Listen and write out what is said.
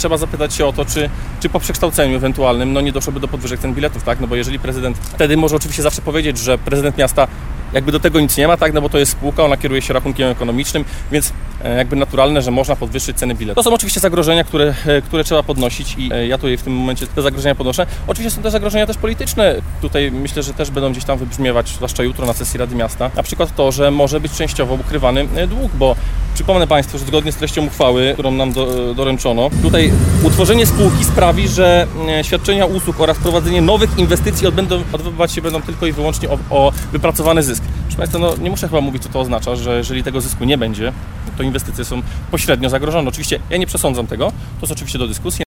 Trzeba zapytać się o to, czy po przekształceniu ewentualnym nie doszłoby do podwyżek cen biletów, tak? No bo jeżeli prezydent, wtedy może oczywiście zawsze powiedzieć, że prezydent miasta jakby do tego nic nie ma, tak? No bo to jest spółka, ona kieruje się rachunkiem ekonomicznym, więc jakby naturalne, że można podwyższyć ceny biletów. To są oczywiście zagrożenia, które trzeba podnosić i ja tutaj w tym momencie te zagrożenia podnoszę. Oczywiście są też zagrożenia też polityczne. Tutaj myślę, że też będą gdzieś tam wybrzmiewać, zwłaszcza jutro na sesji Rady Miasta. Na przykład to, że może być częściowo ukrywany dług, bo przypomnę Państwu, że zgodnie z treścią uchwały, którą nam doręczono, tutaj utworzenie spółki sprawi, że świadczenia usług oraz prowadzenie nowych inwestycji odbywać się będą tylko i wyłącznie o wypracowany zysk. Proszę Państwa, nie muszę chyba mówić, co to oznacza, że jeżeli tego zysku nie będzie, to inwestycje są pośrednio zagrożone. Oczywiście ja nie przesądzam tego, to jest oczywiście do dyskusji.